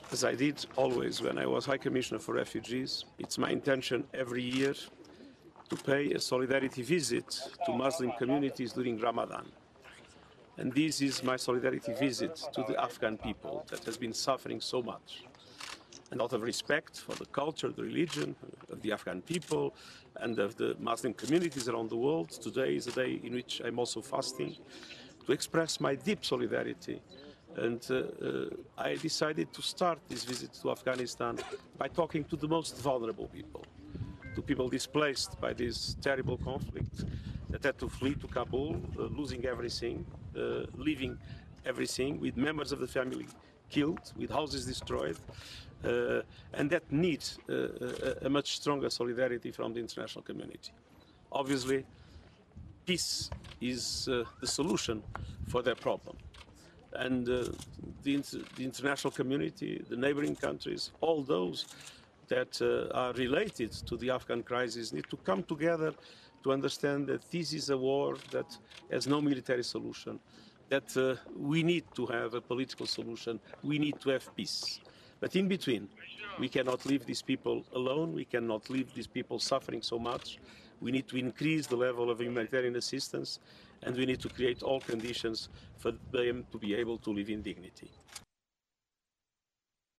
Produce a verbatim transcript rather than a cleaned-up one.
As I did always when I was High Commissioner for Refugees, it's my intention every year to pay a solidarity visit to Muslim communities during Ramadan. And this is my solidarity visit to the Afghan people that has been suffering so much. And out of respect for the culture, the religion of the Afghan people and of the Muslim communities around the world, today is a day in which I'm also fasting to express my deep solidarity. And uh, uh, I decided to start this visit to Afghanistan by talking to the most vulnerable people, to people displaced by this terrible conflict that had to flee to Kabul, uh, losing everything, uh, leaving everything, with members of the family killed, with houses destroyed, uh, and that needs uh, a, a much stronger solidarity from the international community. Obviously, peace is uh, the solution for their problem. And uh, the, inter the international community, the neighboring countries, all those that uh, are related to the Afghan crisis need to come together to understand that this is a war that has no military solution, that uh, we need to have a political solution, we need to have peace. But in between, we cannot leave these people alone, we cannot leave these people suffering so much. We need to increase the level of humanitarian assistance, and we need to create all conditions for them to be able to live in dignity.